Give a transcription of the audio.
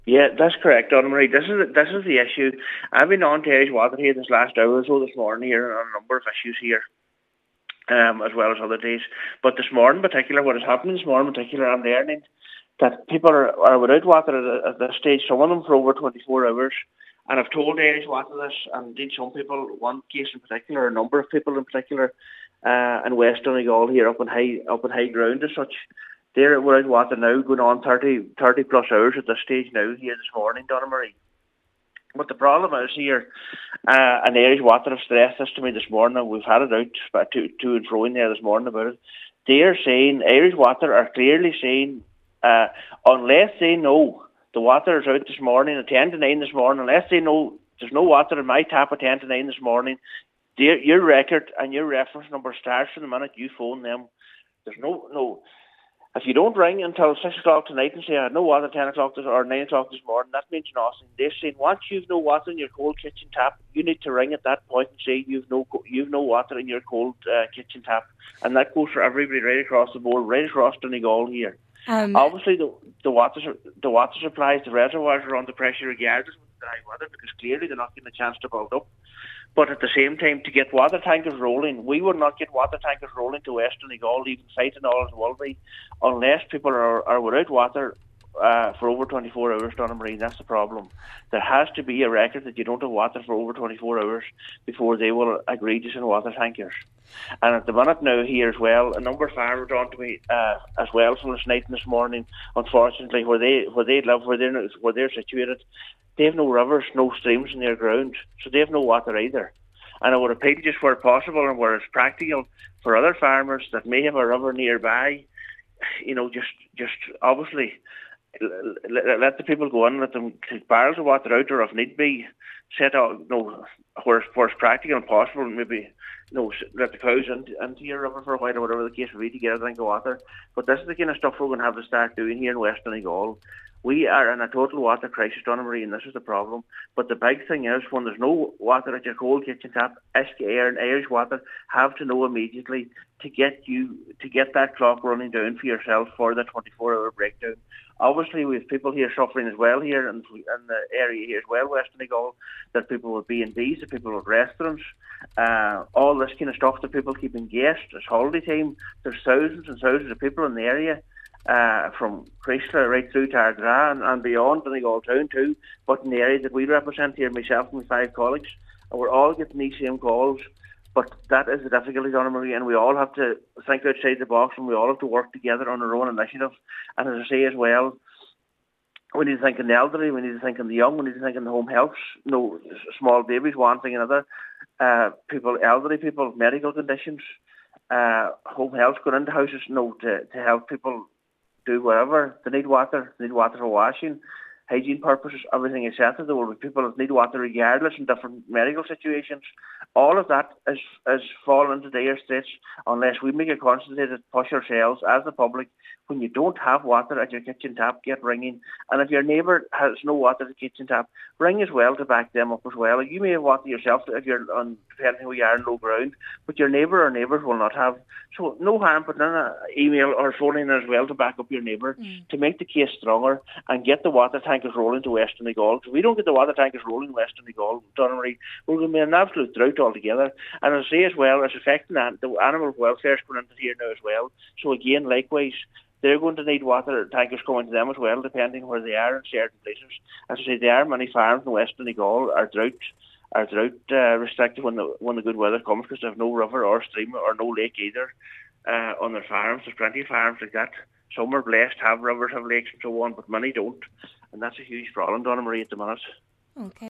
Yeah, that's correct, Donna Marie. This is the issue. I've been on to Irish Water here this last hour or so this morning here on a number of issues here, as well as other days. But this morning in particular, what is happening this morning in particular, I'm learning that people are without water at this stage, some of them for over 24 hours. And I've told Irish Water this, and indeed some people, one case in particular, a number of people in particular, in West Donegal here up in high ground as such. They're without water now, going on 30 plus hours at this stage now here this morning, Donna Marie. But the problem is here, and Irish Water have stressed this to me this morning, and we've had it out to and fro in there this morning about it. They're saying, Irish Water are clearly saying, unless they know the water is out this morning at 10 to 9 this morning, unless they know there's no water in my tap at 10 to 9 this morning, your record and your reference number starts from the minute you phone them. There's no. If you don't ring until 6 o'clock tonight and say I had no water 10 o'clock or 9 o'clock this morning, that means nothing. They're saying once you've no water in your cold kitchen tap, you need to ring at that point and say you've no water in your cold kitchen tap, and that goes for everybody right across the board, right across Donegal here. Obviously, the water supplies, the reservoirs are under pressure regardless of the dry weather, because clearly they're not getting a chance to build up. But at the same time, to get water tankers rolling, we will not get water tankers rolling to West Donegal, even Fighting all as will be, unless people are without water for over 24 hours, Donna Marie. That's the problem. There has to be a record that you don't have water for over 24 hours before they will agree to send water tankers. And at the minute now here as well, a number of farmers on to me as well from this night and this morning, unfortunately, where they live, where they're situated, they have no rivers, no streams in their ground, so they have no water either. And I would appeal just where possible and where it's practical for other farmers that may have a river nearby, just obviously let the people go in, let them take barrels of water out, or if need be, set out, where it's practical and possible, maybe, let the cows into your river for a while, or whatever the case may be, to get a drink of water. But this is the kind of stuff we're going to have to start doing here in West Donegal. We are in a total water crisis, Donna Marie, and this is the problem. But the big thing is, when there's no water at your cold kitchen tap, SKA and Irish Water have to know immediately to get that clock running down for yourself for the 24-hour breakdown. Obviously, we have people here suffering as well here in the area here as well, West Donegal, that people with B&Bs, the people with restaurants, all this kind of stuff, the people keeping guests. It's holiday time. There's thousands and thousands of people in the area, from Chrysler right through to Ardara and beyond Donegal town too, but in the area that we represent here, myself and my 5 colleagues, and we're all getting these same calls. But that is the difficulty, Donna Marie, and we all have to think outside the box, and we all have to work together on our own initiative. And as I say as well, we need to think of the elderly, we need to think of the young, we need to think of the home health, small babies, one thing and another, elderly people, medical conditions, home health, going into houses, to help people do whatever. They need water for washing, hygiene purposes, everything etc. There will be people that need water regardless in different medical situations. All of that is falling into dire straits unless we make a concentrated push ourselves as the public. When you don't have water at your kitchen tap, get ringing. And if your neighbour has no water at the kitchen tap, ring as well to back them up as well. You may have water yourself if you're on, depending where you are, in low ground, but your neighbour or neighbours will not have. So no harm putting in an email or phoning as well to back up your neighbour to make the case stronger and get the water tankers rolling to West Donegal. If we don't get the water tankers rolling to West Donegal, Donna Marie, we're going to be an absolute drought altogether. And as I say as well, it's affecting the animal welfare is going into here now as well. So again, likewise, they're going to need water tankers coming to them as well, depending where they are in certain places. As I say, there are many farms in West Donegal are drought restricted when the good weather comes, because they have no river or stream or no lake either on their farms. There's plenty of farms like that. Some are blessed, have rivers, have lakes and so on, but many don't. And that's a huge problem, Donna Marie, at the minute. Okay.